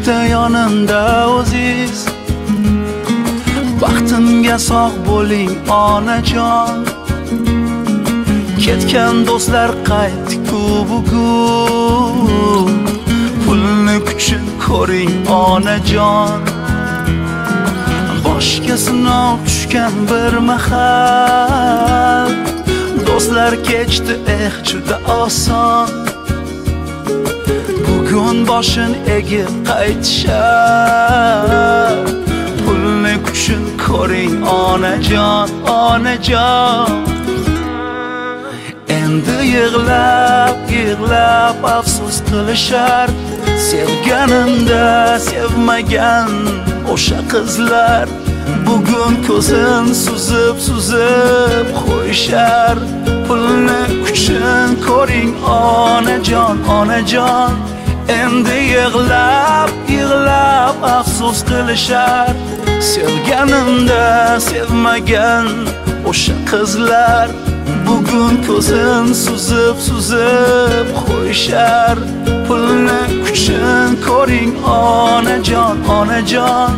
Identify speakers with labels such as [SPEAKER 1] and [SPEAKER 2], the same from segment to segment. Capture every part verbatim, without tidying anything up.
[SPEAKER 1] bitta yonimda o'ziz. Baxtimga sog' bo'ling onajon. Ketgan do'stlar qaytdi-ku bugun. Pulni kuchin ko'ring onajon. Boshga sinov tushgan bir mahal, do'stlar kechdi eh juda oson. Bugun boshin egib qaytishar. Pulni kuchin ko'ring onajon, onajon. Endi yig'lab, yig'lab afsus qilishar. Sevganimda sevmagan o'sha qizlar bugun ko'zin suzib, suzib qo'yishar. Pulni kuchin ko'ring onajon, onajon. Endi yig'lab, yig'lab afsus qilishar. Sevganimda sevmagan o'sha qizlar bugun ko'zin suzib, suzib qo'yishar. Pulni kuchin ko'ring onajon, onajon.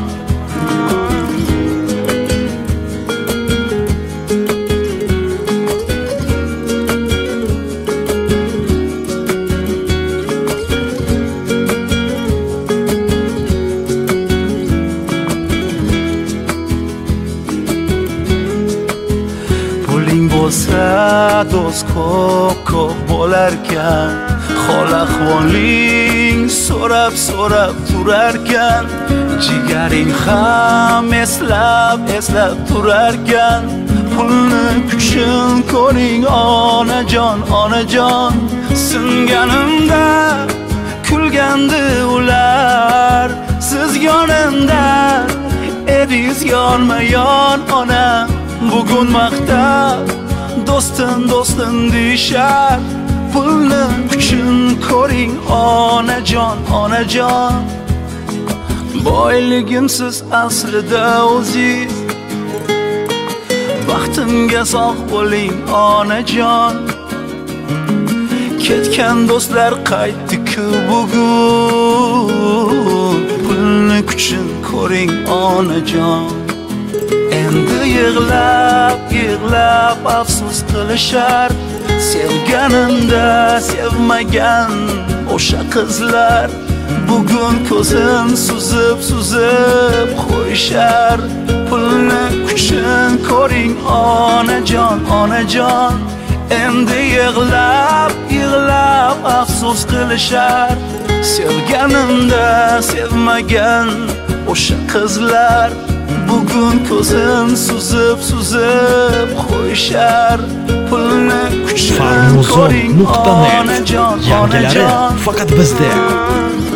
[SPEAKER 1] Puling bo'lsa do'st ko'p ko'p bo'larkan. Hol ahvoling so'rab so'rab turarkan. Jigaring ham eslab eslab turarkan. Pulni kuchin ko'ring onajon, onajon. Singanimda kulgandi ular. Siz yonimda edingiz yonma-yon onam. Bugun maqtab do'stim do'stim deyishar. Pulni kuchin ko'ring onajon, onajon. Boyligimsiz aslida o'ziz. Baxtimga sog' bo'ling onajon. Ketgan do'stlar qaytdi-ku bugun. Pulni kuchin ko'ring onajon. Endi yig'lab, yig'lab afsus qilishar. Sevganimda sevmagan o'sha qizlar bugun ko'zin suzib, suzib qo'yishar. Pulni kuchin ko'ring onajon, onajon. Endi yig'lab, yig'lab afsus qilishar. Sevganimda sevmagan o'sha qizlar bugun ko'zin suzib, suzib qo'yishar. Pulni kuchin ko'ring onajon, onajon.
[SPEAKER 2] Faqat bizda.